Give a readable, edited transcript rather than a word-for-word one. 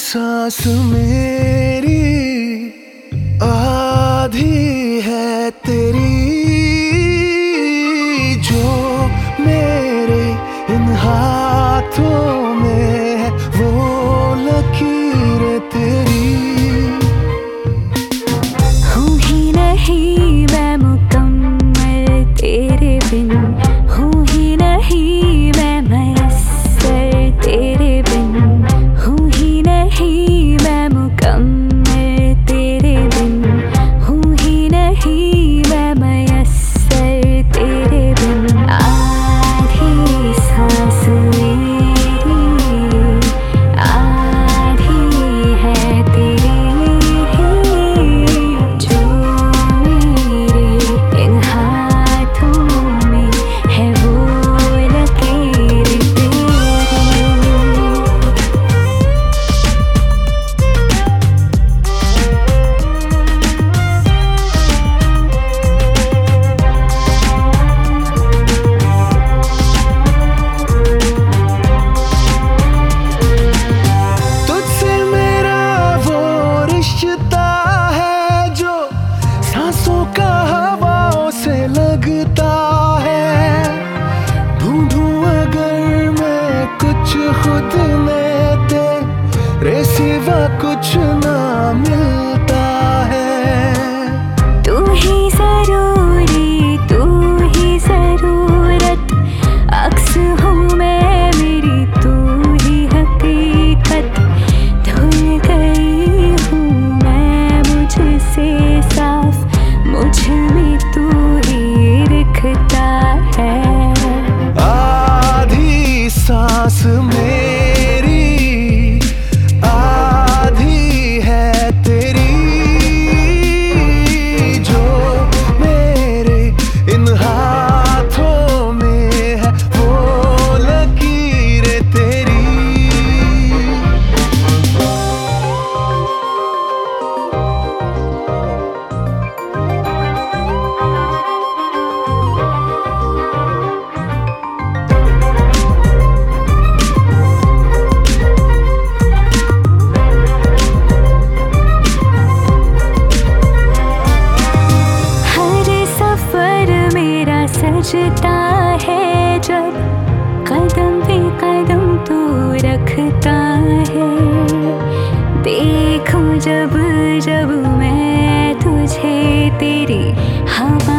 सांस मेरी आधी है तेरी, जो मेरे इन हाथों में है वो लकीर तेरी। हूँ ही नहीं मैं मुकम्मल तेरे बिन, हूँ ही नहीं मैं मयस्सर तेरे बिन, हूँ ही नहीं मैं मुकम्मल तेरे बिन, हूँ ही नहीं मैं मयस्सर तेरे बिन। आधी सांस मेरी आधी है तेरी, जो मेरे इन हाथों में है वो लकीर तेरी। तुझसे मेरा वो रिश्ता है जो सांसों का हवाओं से लगता है। ढूंढूं अगर मैं कुछ खुद में तेरे सिवा कुछ ना मिलता है। तू ही जरूरी, तू ही जरूरत, अक्स हूँ मैं मेरी तू ही हकीकत। धुल गई हूँ मैं मुझसे साफ, मुझ में तू ही दिखता है। आधी सांस मेरी आधी है तेरी, जो मेरे इन हाथों में है वो लकीर तेरी। हर सफर मेरा सजता है जब कदम पे कदम तू रखता है। देखूं जब जब मैं तुझे तेरी हवा